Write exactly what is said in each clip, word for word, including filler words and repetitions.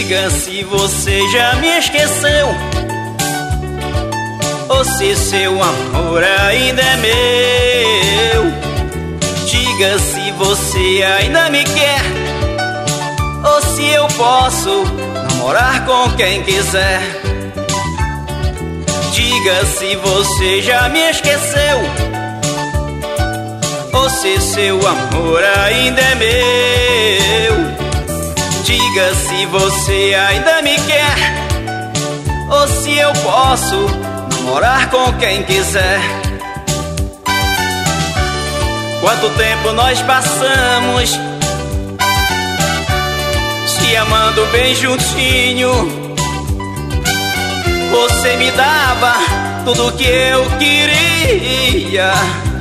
Diga se você já me esqueceu, ou se seu amor ainda é meu. Diga se você ainda me quer, ou se eu posso namorar com quem quiser. Diga se você já me esqueceu, ou se seu amor ainda é meu. Diga se você ainda me quer, ou se eu posso namorar com quem quiser. Quanto tempo nós passamos se amando bem juntinho. Você me dava tudo que eu queria,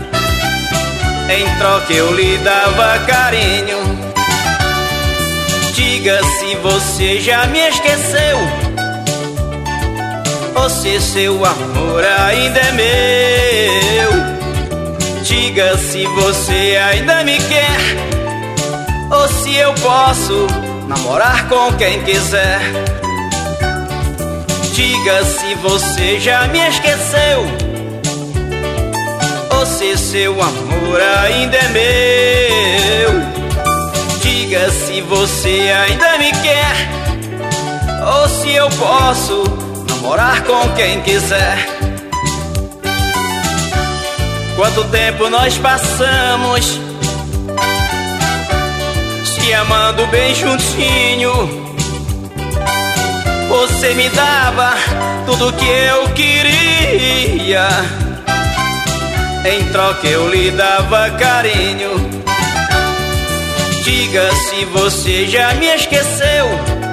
em troca eu lhe dava carinho. Diga se você já me esqueceu, ou se seu amor ainda é meu. Diga se você ainda me quer, ou se eu posso namorar com quem quiser. Diga se você já me esqueceu, ou se seu amor ainda é meu. Diga se você ainda me quer, ou se eu posso namorar com quem quiser. Quanto tempo nós passamos se amando bem juntinho. Você me dava tudo que eu queria, em troca eu lhe dava carinho. Diga se você já me esqueceu,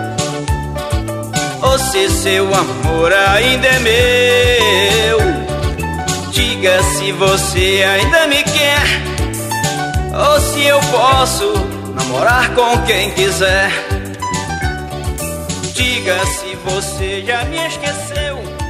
ou se seu amor ainda é meu. Diga se você ainda me quer, ou se eu posso namorar com quem quiser. Diga se você já me esqueceu,